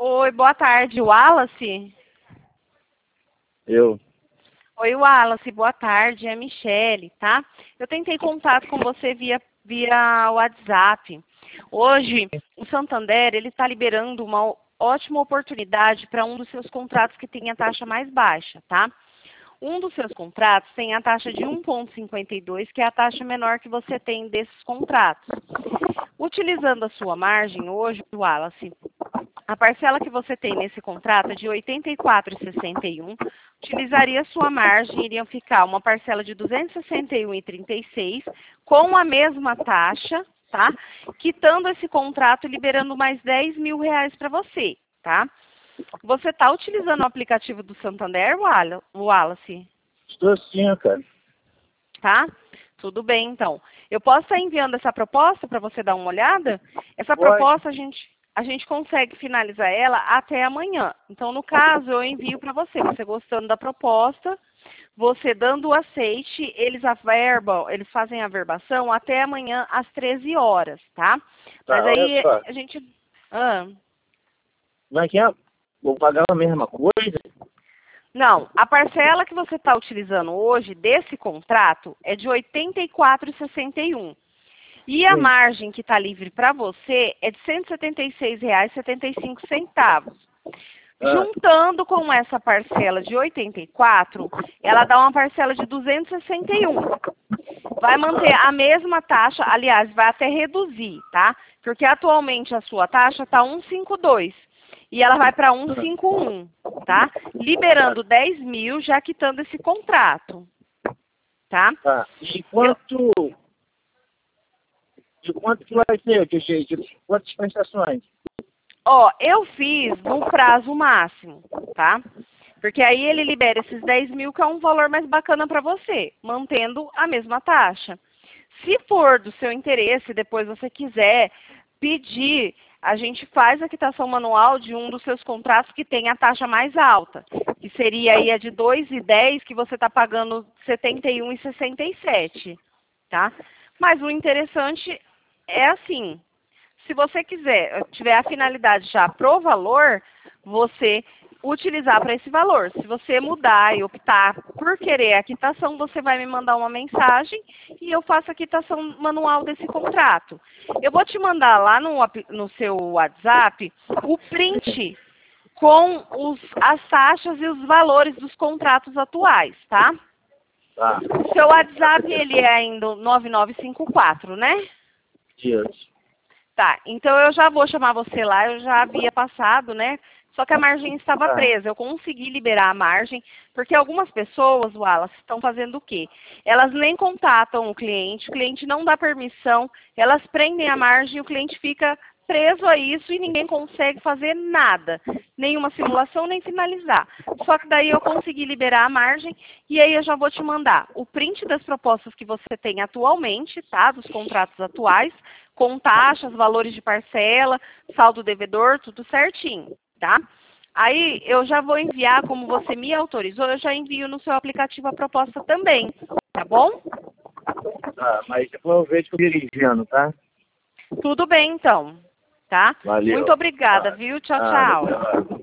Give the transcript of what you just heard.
Oi, boa tarde, Wallace. Eu. Oi, Wallace, boa tarde, é a Michele, tá? Eu tentei contato com você via WhatsApp. Hoje, o Santander, ele está liberando uma ótima oportunidade para um dos seus contratos que tem a taxa mais baixa, tá? Um dos seus contratos tem a taxa de 1,52, que é a taxa menor que você tem desses contratos. Utilizando a sua margem hoje, Wallace, a parcela que você tem nesse contrato é de R$ 84,61. Utilizaria a sua margem, iriam ficar uma parcela de R$ 261,36 com a mesma taxa, tá? Quitando esse contrato e liberando mais R$ 10 mil para você, tá? Você está utilizando o aplicativo do Santander, Wallace? Estou sim, cara. Tá? Tudo bem, então. Eu posso estar enviando essa proposta para você dar uma olhada? Essa Pode. proposta a gente consegue finalizar ela até amanhã. Então, no caso, eu envio para você. Você gostando da proposta, você dando o aceite, eles fazem a verbação até amanhã às 13 horas, tá? Tá, Mas olha aí só. a gente... Como é que é? Vou pagar a mesma coisa? Não, a parcela que você está utilizando hoje desse contrato é de R$ 84,61. E a Sim. margem que está livre para você é de R$ 176,75. Juntando com essa parcela de 84, ela dá uma parcela de 261. Vai manter a mesma taxa, aliás, vai até reduzir, tá? Porque atualmente a sua taxa está 152 e ela vai para 151, tá? Liberando 10 mil, já quitando esse contrato, tá? Tá. E quanto que vai ser? De quantas prestações? Ó, eu fiz no prazo máximo, tá? Porque aí ele libera esses 10 mil, que é um valor mais bacana para você, mantendo a mesma taxa. Se for do seu interesse, depois você quiser pedir, a gente faz a quitação manual de um dos seus contratos que tem a taxa mais alta, que seria aí a de 2,10, que você está pagando R$ 71,67, tá? Mas o interessante é assim, se você tiver a finalidade já pro valor, você utilizar para esse valor. Se você mudar e optar por querer a quitação, você vai me mandar uma mensagem e eu faço a quitação manual desse contrato. Eu vou te mandar lá no seu WhatsApp o print com as taxas e os valores dos contratos atuais, tá? Tá. O seu WhatsApp, ele é ainda 9954, né? Isso. Tá, então eu já vou chamar você lá, eu já havia passado, né? Só que a margem estava presa. Eu consegui liberar a margem, porque algumas pessoas, Wallace, estão fazendo o quê? Elas nem contatam o cliente não dá permissão, elas prendem a margem e o cliente fica preso a isso e ninguém consegue fazer nada. Nenhuma simulação, nem finalizar. Só que daí eu consegui liberar a margem e aí eu já vou te mandar o print das propostas que você tem atualmente, tá? Dos contratos atuais, com taxas, valores de parcela, saldo devedor, tudo certinho, tá? Aí eu já vou enviar, como você me autorizou, eu já envio no seu aplicativo a proposta também, tá bom? Tá, mas depois eu vejo que eu dirigindo, tá? Tudo bem, então, tá? Valeu. Muito obrigada, Tá. viu? Tchau, Nada, tchau. até lá.